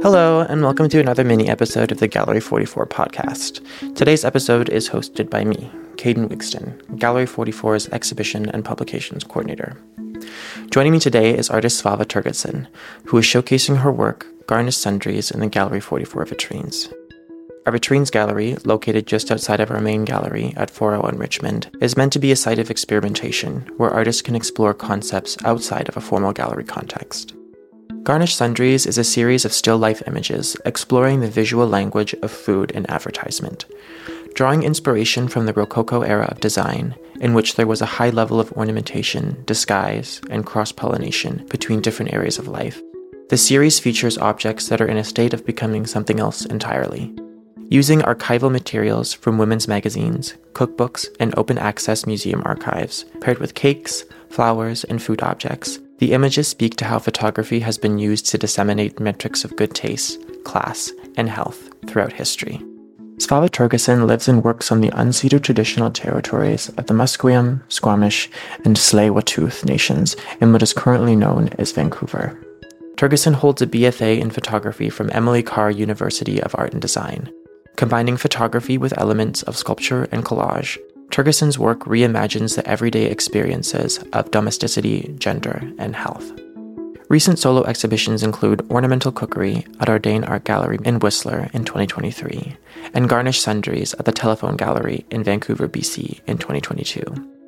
Hello, and welcome to another mini episode of the Gallery 44 podcast. Today's episode is hosted by me, Caden Wigston, Gallery 44's Exhibition and Publications Coordinator. Joining me today is artist Svava Turgotson, who is showcasing her work, Garnished Sundries, in the Gallery 44 vitrines. Our vitrines gallery, located just outside of our main gallery at 401 Richmond, is meant to be a site of experimentation where artists can explore concepts outside of a formal gallery context. Garnished Sundries is a series of still life images exploring the visual language of food and advertisement. Drawing inspiration from the Rococo era of design, in which there was a high level of ornamentation, disguise, and cross-pollination between different areas of life, the series features objects that are in a state of becoming something else entirely. Using archival materials from women's magazines, cookbooks, and open-access museum archives, paired with cakes, flowers, and food objects, the images speak to how photography has been used to disseminate metrics of good taste, class, and health throughout history. Svava Turgotson lives and works on the unceded traditional territories of the Musqueam, Squamish, and Tsleil-Waututh nations in what is currently known as Vancouver. Turgotson holds a BFA in photography from Emily Carr University of Art and Design. Combining photography with elements of sculpture and collage, Turgotson's work reimagines the everyday experiences of domesticity, gender, and health. Recent solo exhibitions include Ornamental Cookery at Ardane Art Gallery in Whistler in 2023, and Garnished Sundries at the Telephone Gallery in Vancouver, BC in 2022.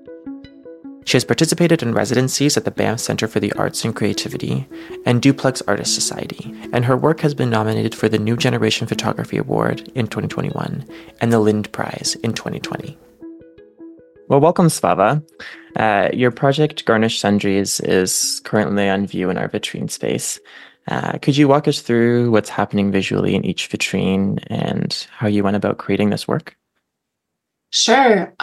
She has participated in residencies at the Banff Centre for the Arts and Creativity and Duplex Artist Society, and her work has been nominated for the New Generation Photography Award in 2021 and the Lind Prize in 2020. Well, welcome, Svava. Your project, Garnished Sundries, is currently on view in our vitrine space. Could you walk us through what's happening visually in each vitrine and how you went about creating this work? Sure.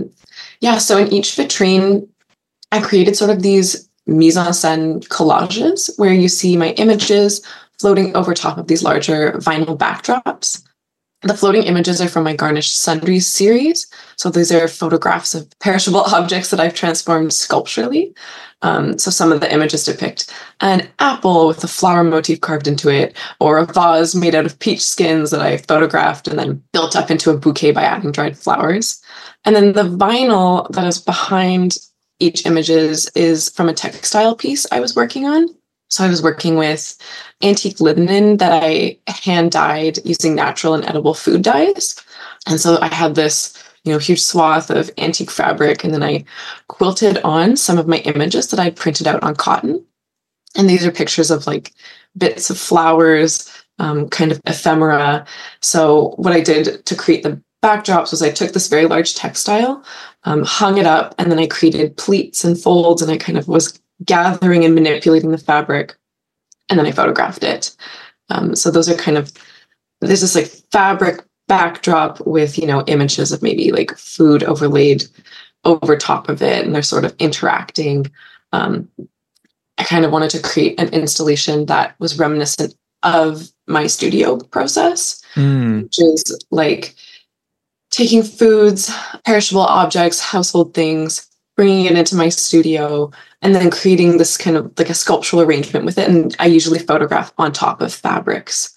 So in each vitrine, I created sort of these mise-en-scène collages where you see my images floating over top of these larger vinyl backdrops. The floating images are from my Garnished Sundries series. So these are photographs of perishable objects that I've transformed sculpturally. So some of the images depict an apple with a flower motif carved into it, or a vase made out of peach skins that I photographed and then built up into a bouquet by adding dried flowers. And then the vinyl that is behind each images is from a textile piece I was working on. So I was working with antique linen that I hand dyed using natural and edible food dyes. And so I had this, huge swath of antique fabric, and then I quilted on some of my images that I printed out on cotton. And these are pictures of like bits of flowers, kind of ephemera. So what I did to create the backdrops was I took this very large textile, hung it up, and then I created pleats and folds, and I kind of was gathering and manipulating the fabric, and then I photographed it. So those are there's this like fabric backdrop with, images of maybe like food overlaid over top of it, and they're sort of interacting. I kind of wanted to create an installation that was reminiscent of my studio process, which is like taking foods, perishable objects, household things, bringing it into my studio, and then creating this kind of like a sculptural arrangement with it. And I usually photograph on top of fabrics,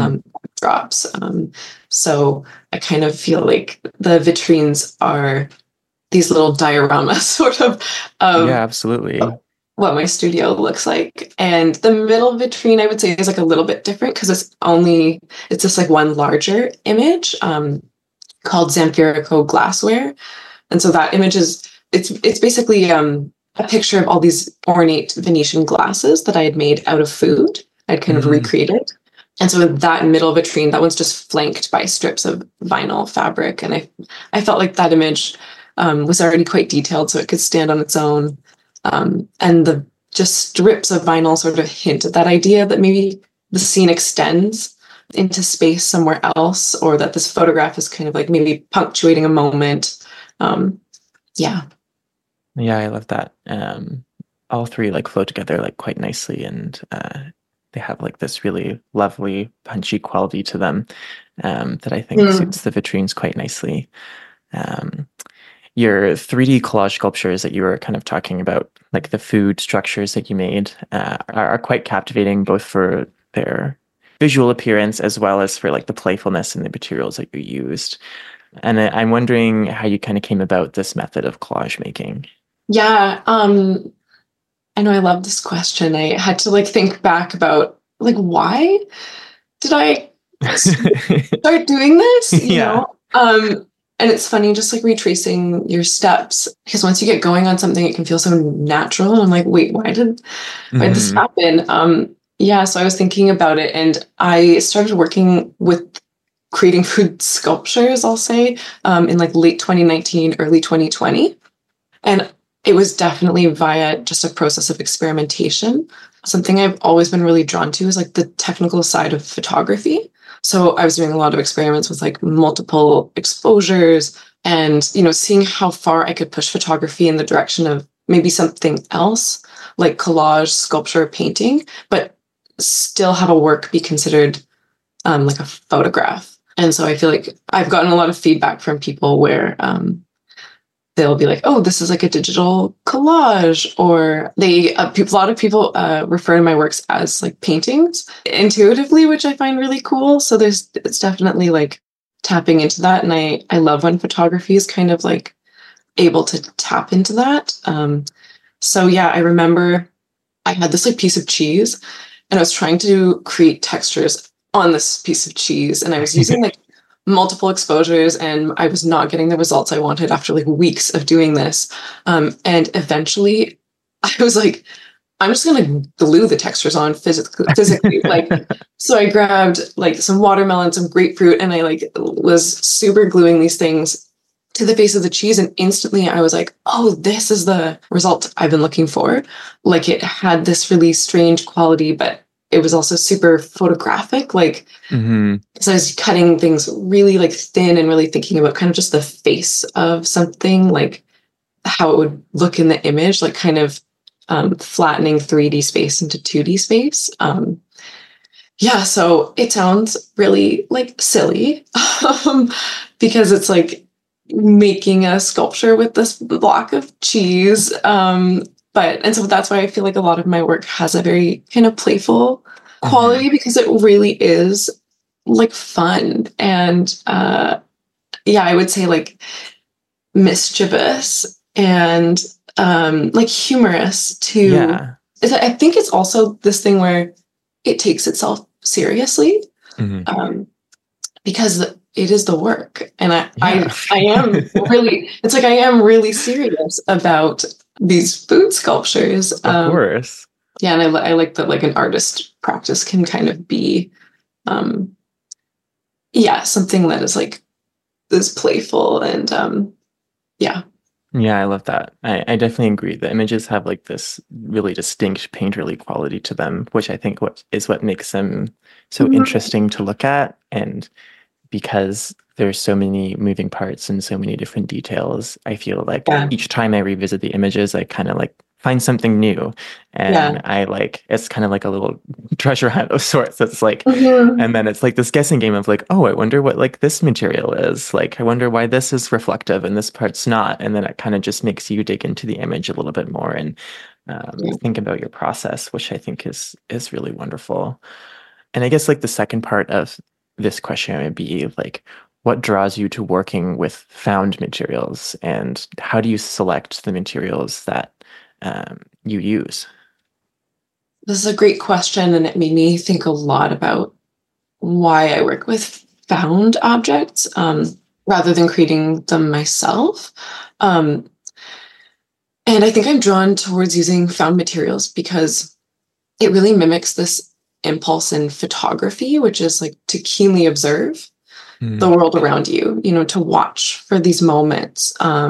drops. So I kind of feel like the vitrines are these little dioramas sort of Yeah, absolutely. What my studio looks like. And the middle vitrine, I would say, is like a little bit different because it's just like one larger image called Zamfirico Glassware. And so that image it's basically a picture of all these ornate Venetian glasses that I had made out of food. I'd kind of recreated. And so that middle vitrine, that one's just flanked by strips of vinyl fabric. And I felt like that image was already quite detailed, so it could stand on its own. And the just strips of vinyl sort of hint at that idea that maybe the scene extends into space somewhere else, or that this photograph is kind of like maybe punctuating a moment. Yeah, I love that. All three like flow together like quite nicely, and they have like this really lovely punchy quality to them that I think suits the vitrines quite nicely. Your 3D collage sculptures that you were kind of talking about, like the food structures that you made, are quite captivating, both for their visual appearance as well as for like the playfulness and the materials that you used. And I'm wondering how you kind of came about this method of collage making. Yeah, I know I love this question. I had to like think back about like why did I start doing this? Yeah. And it's funny just like retracing your steps because once you get going on something, it can feel so natural. And I'm like, wait, why did this Hmm. happen? Yeah, so I was thinking about it and I started working with creating food sculptures, I'll say, in like late 2019, early 2020. And it was definitely via just a process of experimentation. Something I've always been really drawn to is like the technical side of photography. So I was doing a lot of experiments with like multiple exposures and, seeing how far I could push photography in the direction of maybe something else, like collage, sculpture, painting, but still have a work be considered like a photograph. And so I feel like I've gotten a lot of feedback from people where they'll be like, "Oh, this is like a digital collage," or a lot of people refer to my works as like paintings intuitively, which I find really cool. So it's definitely like tapping into that, and I love when photography is kind of like able to tap into that. So yeah, I remember I had this like piece of cheese, and I was trying to create textures on this piece of cheese, and I was using like multiple exposures and I was not getting the results I wanted after like weeks of doing this. And eventually I was like, I'm just going to glue the textures on physically. Like, so I grabbed like some watermelon, some grapefruit, and I like was super gluing these things to the face of the cheese. And instantly I was like, oh, this is the result I've been looking for. Like it had this really strange quality, but it was also super photographic. Like, Hmm. so I was cutting things really like thin and really thinking about kind of just the face of something, like how it would look in the image, like kind of flattening 3D space into 2D space. Yeah, so it sounds really like silly because it's like making a sculpture with this block of cheese. And so that's why I feel like a lot of my work has a very kind of playful Hmm. quality because it really is like fun and yeah, I would say like mischievous and like humorous too. Yeah. I think it's also this thing where it takes itself seriously Hmm. um, because it is the work, and Yeah. I am really it's like I am really serious about these food sculptures. Of course. Yeah, and I like that like an artist practice can kind of be um, yeah something that is playful and yeah. Yeah, I love that. I definitely agree. The images have like this really distinct painterly quality to them, which I think what makes them so Mhm. interesting to look at. And because there's so many moving parts and so many different details, I feel like Yeah, each time I revisit the images, I kind of like find something new. yeah. And I like it's kind of like a little treasure hunt of sorts. It's like, Mhm. and then it's like this guessing game of like, oh, I wonder what like this material is. Like, I wonder why this is reflective and this part's not. And then it kind of just makes you dig into the image a little bit more and Yeah. think about your process, which I think is really wonderful. And I guess like the second part of this question would be like, what draws you to working with found materials, and how do you select the materials that you use? This is a great question, and it made me think a lot about why I work with found objects rather than creating them myself. Um, and I think I'm drawn towards using found materials because it really mimics this impulse in photography, which is like to keenly observe the Mm, world around you, to watch for these moments.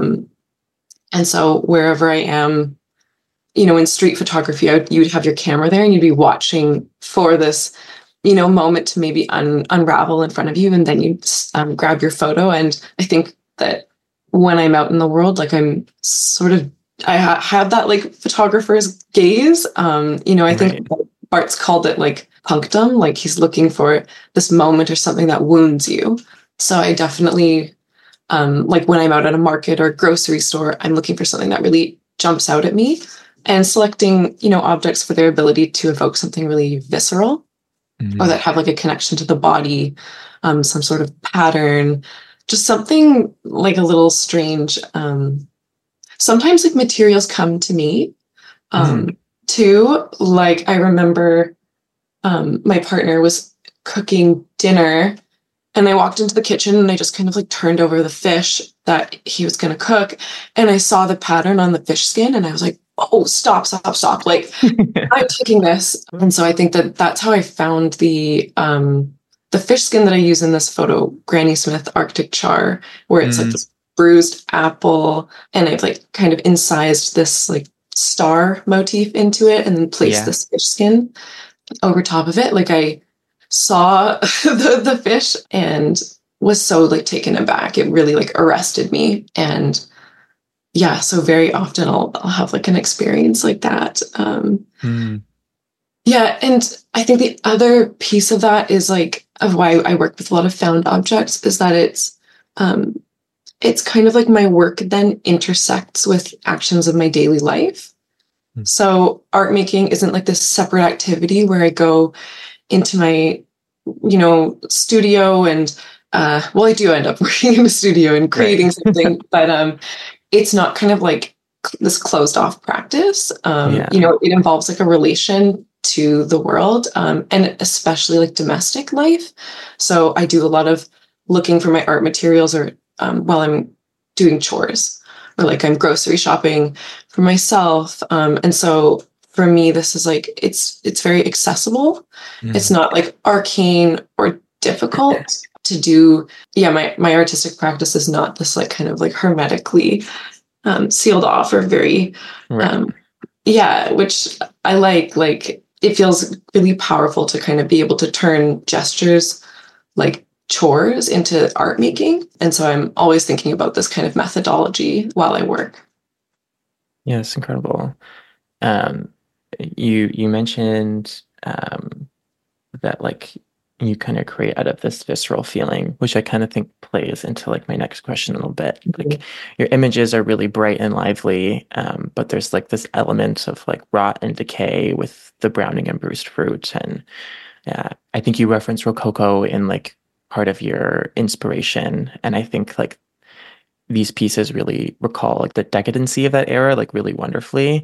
And so wherever I am, in street photography, you'd have your camera there and you'd be watching for this, moment to maybe unravel in front of you, and then you grab your photo. And I think that when I'm out in the world, like I'm sort of, have that like photographer's gaze. I think right. Bart's called it like punctum, like he's looking for this moment or something that wounds you. So I definitely like when I'm out at a market or a grocery store, I'm looking for something that really jumps out at me and selecting, objects for their ability to evoke something really visceral. or that have like a connection to the body, some sort of pattern, just something like a little strange. Sometimes like materials come to me too. Like I remember my partner was cooking dinner and I walked into the kitchen and I just kind of like turned over the fish that he was going to cook. And I saw the pattern on the fish skin and I was like, oh, stop. Like I'm taking this. And so I think that that's how I found the fish skin that I use in this photo, Granny Smith Arctic char, where it's like this bruised apple. And I've like kind of incised this like star motif into it and then placed this fish skin over top of it. Like I saw the fish and was so like taken aback. It really like arrested me. And yeah, so very often I'll have like an experience like that. Yeah, and I think the other piece of that is like of why I work with a lot of found objects is that it's kind of like my work then intersects with actions of my daily life. So art making isn't like this separate activity where I go into my, studio and, I do end up working in a studio and creating something, but it's not kind of like this closed off practice. It involves like a relation to the world, and especially like domestic life. So I do a lot of looking for my art materials or while I'm doing chores or like I'm grocery shopping for myself. And so for me, this is like, it's very accessible. It's not like arcane or difficult to do. Yeah. My artistic practice is not this like kind of like hermetically sealed off or very, which I like it feels really powerful to kind of be able to turn gestures like chores into art making. And so I'm always thinking about this kind of methodology while I work. Yeah, it's incredible. You mentioned that like you kind of create out of this visceral feeling, which I kind of think plays into like my next question a little bit. Like your images are really bright and lively, but there's like this element of like rot and decay with the browning and bruised fruit. And I think you referenced Rococo in like part of your inspiration. And I think like these pieces really recall like the decadency of that era, like really wonderfully.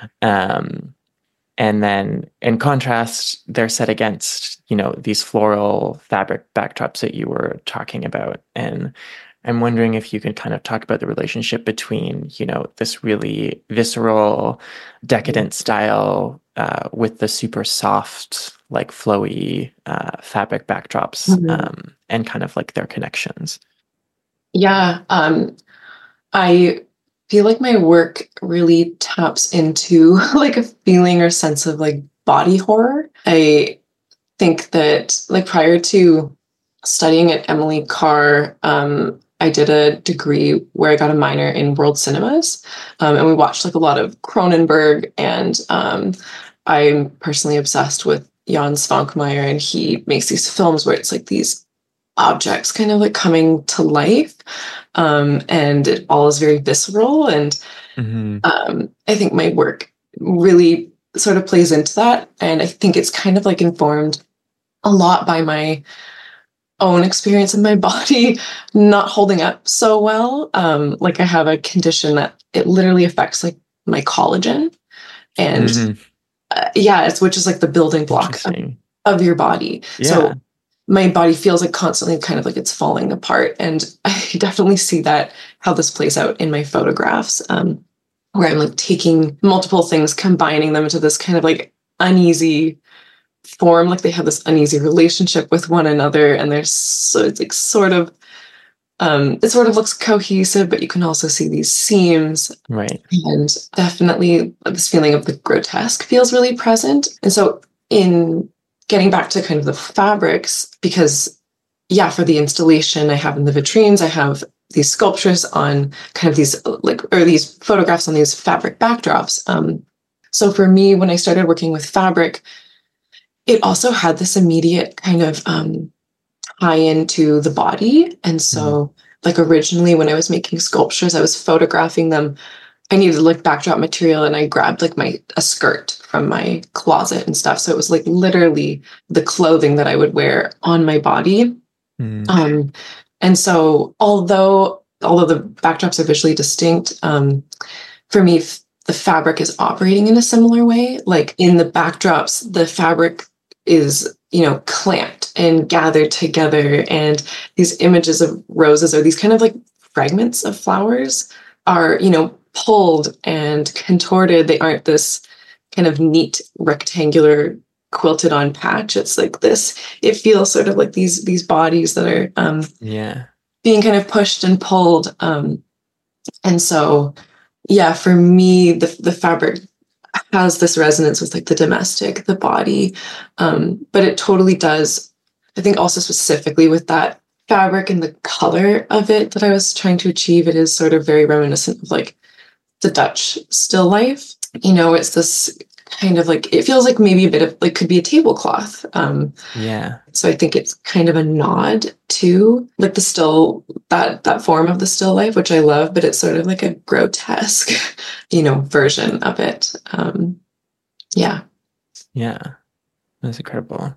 And then in contrast, they're set against, these floral fabric backdrops that you were talking about. And I'm wondering if you could kind of talk about the relationship between, this really visceral, decadent style with the super soft, like flowy fabric backdrops and kind of like their connections. Yeah. I feel like my work really taps into like a feeling or sense of like body horror. I think that like prior to studying at Emily Carr, I did a degree where I got a minor in world cinemas, and we watched like a lot of Cronenberg, and I'm personally obsessed with Jan Svankmajer, and he makes these films where it's like these objects kind of like coming to life, and it all is very visceral, and I think my work really sort of plays into that, and I think it's kind of like informed a lot by my own experience in my body not holding up so well. Like I have a condition that it literally affects like my collagen, and which is like the building block of your body. So my body feels like constantly kind of like it's falling apart. And I definitely see that how this plays out in my photographs, where I'm like taking multiple things, combining them into this kind of like uneasy form. Like they have this uneasy relationship with one another. And it's like it sort of looks cohesive, but you can also see these seams. Right. And definitely this feeling of the grotesque feels really present. And so in getting back to kind of the fabrics, because for the installation I have in the vitrines, I have these sculptures on kind of these these photographs on these fabric backdrops. So for me, when I started working with fabric, it also had this immediate kind of tie into the body. And so like originally when I was making sculptures, I was photographing them I needed like backdrop material, and I grabbed like a skirt from my closet and stuff. So it was like literally the clothing that I would wear on my body. Mm. And so although the backdrops are visually distinct, for me, the fabric is operating in a similar way. Like in the backdrops, the fabric is, clamped and gathered together, and these images of roses, or these kind of like fragments of flowers, are, pulled and contorted. They aren't this kind of neat rectangular quilted on patch. It's like this, it feels sort of like these bodies that are Yeah. being kind of pushed and pulled. And so, yeah, for me, the fabric has this resonance with like the domestic, the body. But it totally does, I think also specifically with that fabric and the color of it that I was trying to achieve, it is sort of very reminiscent of like the Dutch still life. It's this kind of like, it feels like maybe a bit of like could be a tablecloth. Yeah. So I think it's kind of a nod to like the still, that form of the still life, which I love, but it's sort of like a grotesque, version of it. Yeah. Yeah. That's incredible.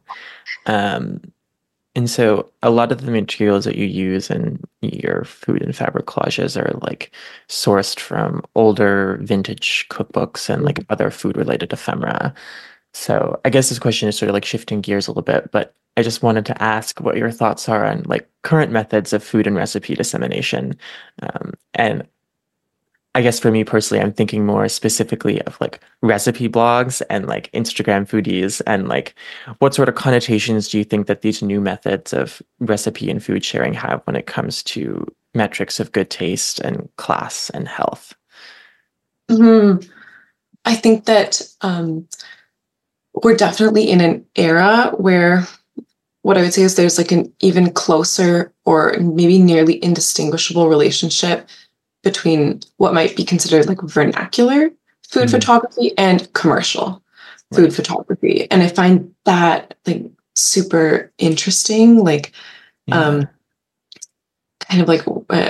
And so a lot of the materials that you use in your food and fabric collages are like sourced from older vintage cookbooks and like other food related ephemera. So I guess this question is sort of like shifting gears a little bit, but I just wanted to ask what your thoughts are on like current methods of food and recipe dissemination. And I guess for me personally, I'm thinking more specifically of like recipe blogs and like Instagram foodies, and like what sort of connotations do you think that these new methods of recipe and food sharing have when it comes to metrics of good taste and class and health? Mhm. I think that we're definitely in an era where what I would say is there's like an even closer or maybe nearly indistinguishable relationship between what might be considered like vernacular food Mm, photography and commercial food right. photography. And I find that like super interesting, like Yeah. um, kind of like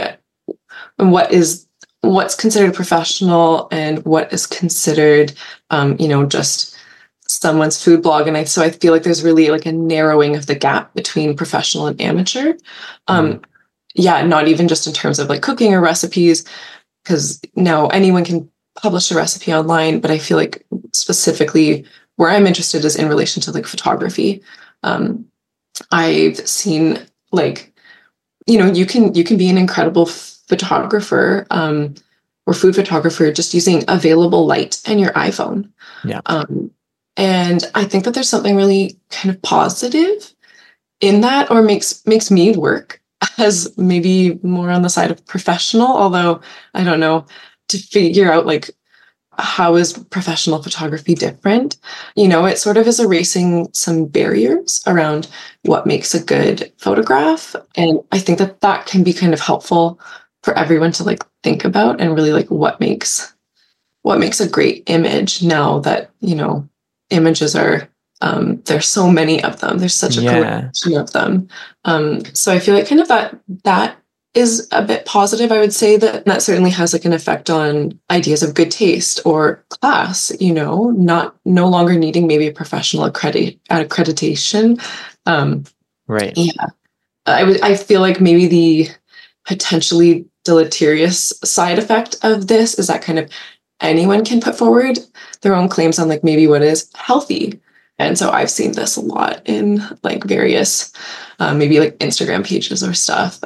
what is what's considered professional and what is considered, just someone's food blog. And so I feel like there's really like a narrowing of the gap between professional and amateur. Mm, Um, yeah, not even just in terms of like cooking or recipes, because now anyone can publish a recipe online, but I feel like specifically where I'm interested is in relation to like photography. Um, I've seen like, you can be an incredible photographer, or food photographer, just using available light and your iPhone. yeah. Um, and I think that there's something really kind of positive in that, or makes me work as maybe more on the side of professional, although I don't know, to figure out like how is professional photography different. It sort of is erasing some barriers around what makes a good photograph, and I think that that can be kind of helpful for everyone to like think about, and really like what makes a great image now that images are, there's so many of them, there's such a Yeah. proliferation of them. So I feel like kind of that is a bit positive. I would say that certainly has like an effect on ideas of good taste or class, not no longer needing maybe a professional accreditation. um Right. yeah, I feel like maybe the potentially deleterious side effect of this is that kind of anyone can put forward their own claims on like maybe what is healthy. And so I've seen this a lot in like various, maybe like Instagram pages or stuff.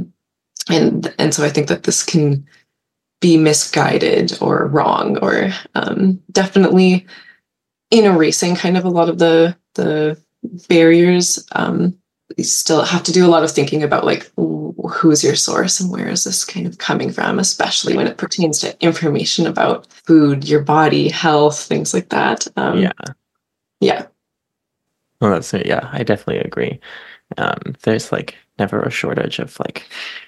And so I think that this can be misguided or wrong, or definitely in erasing kind of a lot of the barriers. You still have to do a lot of thinking about like who's your source and where is this kind of coming from, especially when it pertains to information about food, your body, health, things like that. Yeah. Yeah. Well, yeah, I definitely agree. There's like never a shortage of like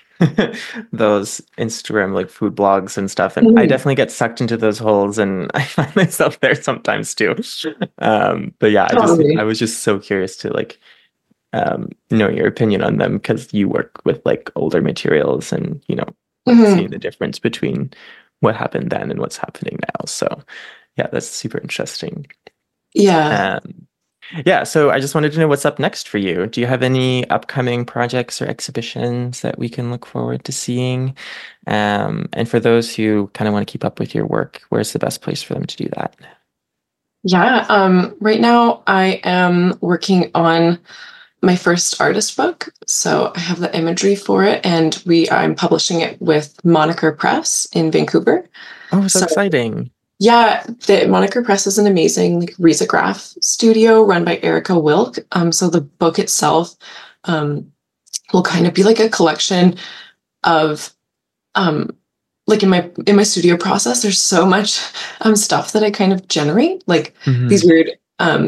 those Instagram like food blogs and stuff, and I Mhm. definitely get sucked into those holes, and I find myself there sometimes too. But yeah, I Totally. was just so curious to like know your opinion on them, because you work with like older materials, and Mhm. seeing the difference between what happened then and what's happening now. So yeah, that's super interesting. Yeah. Yeah, so I just wanted to know what's up next for you. Do you have any upcoming projects or exhibitions that we can look forward to seeing? And for those who kind of want to keep up with your work, where's the best place for them to do that? Yeah. Right now I am working on my first artist book. So I have the imagery for it, and I'm publishing it with Moniker Press in Vancouver. Oh, so So exciting. yeah, the Moniker Press is an amazing like risograph studio run by Erica Wilk. So the book itself will kind of be like a collection of like in my studio process. There's so much stuff that I kind of generate, like these Hmm. weird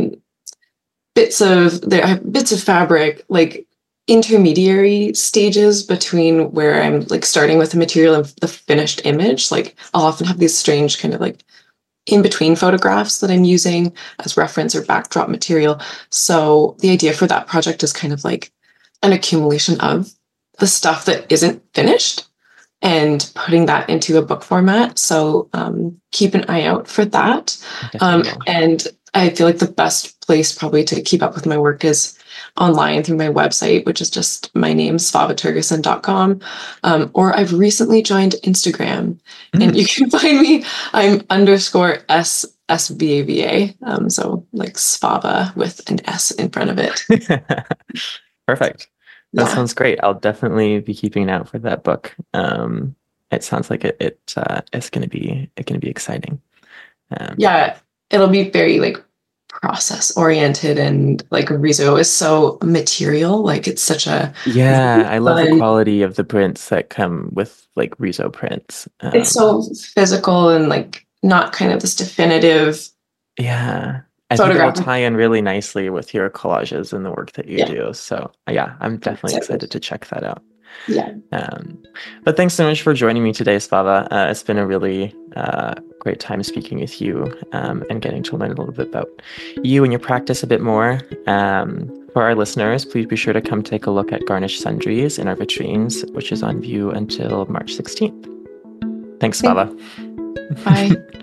I have bits of fabric, like intermediary stages between where I'm like starting with the material and the finished image. Like I'll often have these strange kind of like in between photographs that I'm using as reference or backdrop material. So the idea for that project is kind of like an accumulation of the stuff that isn't finished and putting that into a book format. So keep an eye out for that. Definitely will. And I feel like the best place probably to keep up with my work is online through my website, which is just my name, svavatergeson.com. Or I've recently joined Instagram, and Mm. you can find me. I'm underscore SVAVA. So like Svava with an S in front of it. Perfect. That Yeah. sounds great. I'll definitely be keeping an eye out for that book. It sounds like it's gonna be exciting. Um, Yeah. It'll be very like process oriented, and like Riso is so material. Like it's such a yeah, I love the fun. quality of the prints that come with like Riso prints. It's so physical and like not kind of this definitive Yeah, I think it'll photographic. tie in really nicely with your collages and the work that you Yeah. do. So yeah, I'm definitely excited to check that out. Yeah. Um, but thanks so much for joining me today, Spava. It's been a really great time speaking with you and getting to learn a little bit about you and your practice a bit more. For our listeners, please be sure to come take a look at Garnish Sundries in our vitrines, which is on view until March 16th. Thanks, Spava. Bye.